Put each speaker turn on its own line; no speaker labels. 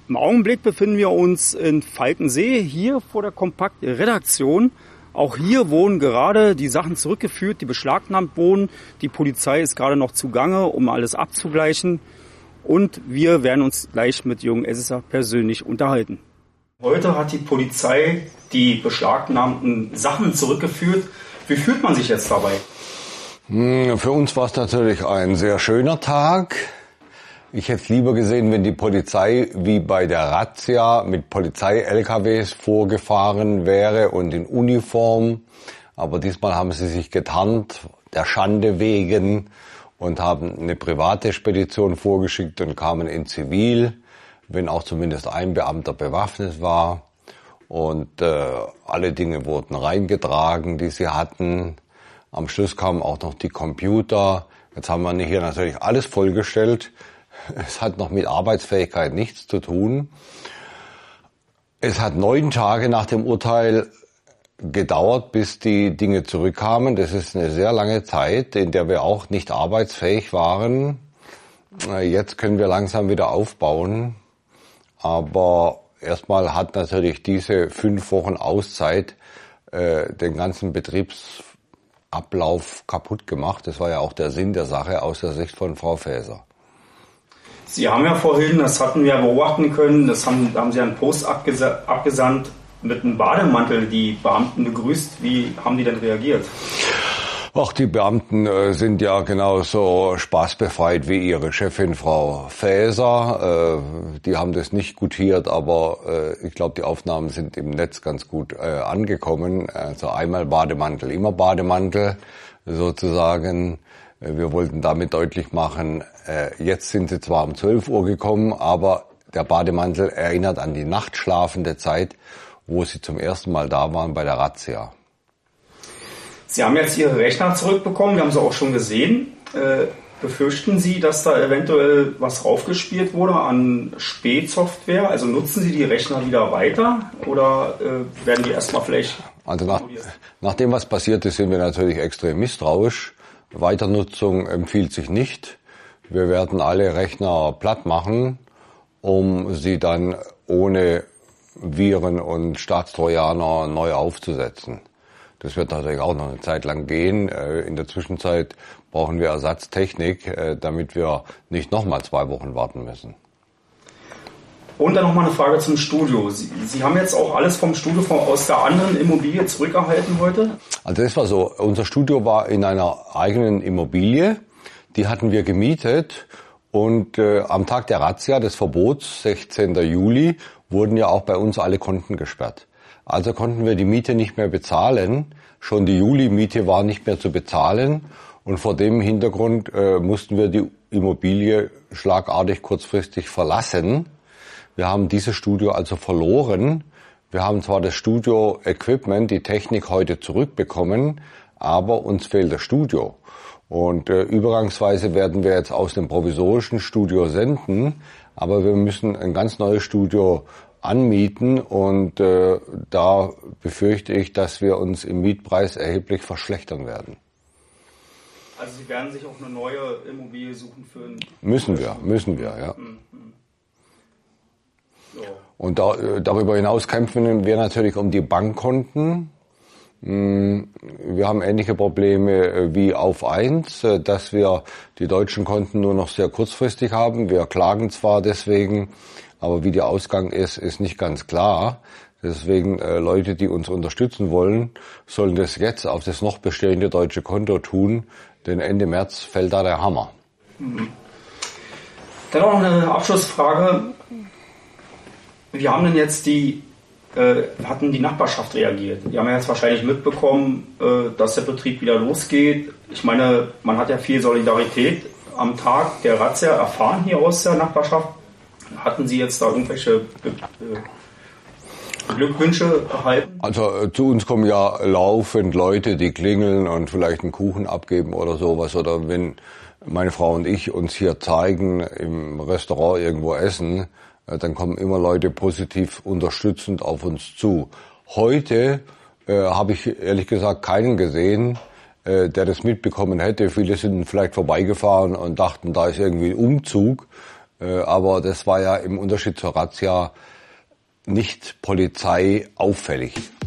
Im Augenblick befinden wir uns in Falkensee, hier vor der Kompakt-Redaktion. Auch hier wurden gerade die Sachen zurückgeführt, die beschlagnahmt wurden. Die Polizei ist gerade noch zugange, um alles abzugleichen. Und wir werden uns gleich mit Jürgen Elsässer persönlich unterhalten. Heute hat die Polizei die beschlagnahmten Sachen zurückgeführt. Wie fühlt man sich jetzt dabei?
Für uns war es natürlich ein sehr schöner Tag. Ich hätte es lieber gesehen, wenn die Polizei wie bei der Razzia mit Polizei-LKWs vorgefahren wäre und in Uniform. Aber diesmal haben sie sich getarnt, der Schande wegen, und haben eine private Spedition vorgeschickt und kamen in Zivil, wenn auch zumindest ein Beamter bewaffnet war. Und alle Dinge wurden reingetragen, die sie hatten. Am Schluss kamen auch noch die Computer. Jetzt haben wir hier natürlich alles vollgestellt. Es hat noch mit Arbeitsfähigkeit nichts zu tun. Es hat 9 Tage nach dem Urteil gedauert, bis die Dinge zurückkamen. Das ist eine sehr lange Zeit, in der wir auch nicht arbeitsfähig waren. Jetzt können wir langsam wieder aufbauen. Aber erstmal hat natürlich diese 5 Wochen Auszeit den ganzen Betriebsablauf kaputt gemacht. Das war ja auch der Sinn der Sache aus der Sicht von Frau Faeser.
Sie haben ja vorhin, das hatten wir beobachten können, da haben Sie einen Post abgesandt mit einem Bademantel, die Beamten begrüßt. Wie haben die denn reagiert?
Ach, die Beamten sind ja genauso spaßbefreit wie ihre Chefin Frau Faeser. Die haben das nicht gutiert, aber ich glaube, die Aufnahmen sind im Netz ganz gut angekommen. Also einmal Bademantel, immer Bademantel sozusagen. Wir wollten damit deutlich machen, jetzt sind sie zwar um 12 Uhr gekommen, aber der Bademantel erinnert an die nachtschlafende Zeit, wo sie zum ersten Mal da waren bei der Razzia.
Sie haben jetzt Ihre Rechner zurückbekommen, wir haben sie auch schon gesehen. Befürchten Sie, dass da eventuell was raufgespielt wurde an Spätsoftware? Also nutzen Sie die Rechner wieder weiter oder werden die erstmal vielleicht...
Also nach dem, was passiert ist, sind wir natürlich extrem misstrauisch. Weiternutzung empfiehlt sich nicht. Wir werden alle Rechner platt machen, um sie dann ohne Viren und Staatstrojaner neu aufzusetzen. Das wird natürlich auch noch eine Zeit lang gehen. In der Zwischenzeit brauchen wir Ersatztechnik, damit wir nicht nochmal 2 Wochen warten müssen.
Und dann nochmal eine Frage zum Studio. Sie haben jetzt auch alles vom Studio aus der anderen Immobilie zurückerhalten heute?
Also das war so, unser Studio war in einer eigenen Immobilie, die hatten wir gemietet und am Tag der Razzia, des Verbots, 16. Juli, wurden ja auch bei uns alle Konten gesperrt. Also konnten wir die Miete nicht mehr bezahlen, schon die Juli-Miete war nicht mehr zu bezahlen und vor dem Hintergrund mussten wir die Immobilie schlagartig kurzfristig verlassen. Wir haben dieses Studio also verloren. Wir haben zwar das Studio-Equipment, die Technik heute zurückbekommen, aber uns fehlt das Studio. Und übergangsweise werden wir jetzt aus dem provisorischen Studio senden, aber wir müssen ein ganz neues Studio anmieten und da befürchte ich, dass wir uns im Mietpreis erheblich verschlechtern werden.
Also Sie werden sich auch eine neue Immobilie suchen für ein...
Müssen wir, ja.
So.
Und darüber hinaus kämpfen wir natürlich um die Bankkonten. Wir haben ähnliche Probleme wie auf 1, dass wir die deutschen Konten nur noch sehr kurzfristig haben. Wir klagen zwar deswegen, aber wie der Ausgang ist nicht ganz klar. Deswegen Leute, die uns unterstützen wollen, sollen das jetzt auf das noch bestehende deutsche Konto tun, denn Ende März fällt da der Hammer.
Dann noch eine Abschlussfrage. Wie haben denn jetzt hatten die Nachbarschaft reagiert? Die haben ja jetzt wahrscheinlich mitbekommen, dass der Betrieb wieder losgeht. Ich meine, man hat ja viel Solidarität am Tag der Razzia erfahren hier aus der Nachbarschaft. Hatten Sie jetzt da irgendwelche Glückwünsche erhalten?
Also zu uns kommen ja laufend Leute, die klingeln und vielleicht einen Kuchen abgeben oder sowas. Oder wenn meine Frau und ich uns hier zeigen, im Restaurant irgendwo essen, dann kommen immer Leute positiv unterstützend auf uns zu. Heute habe ich ehrlich gesagt keinen gesehen, der das mitbekommen hätte. Viele sind vielleicht vorbeigefahren und dachten, da ist irgendwie ein Umzug. Aber das war ja im Unterschied zur Razzia nicht polizeiauffällig.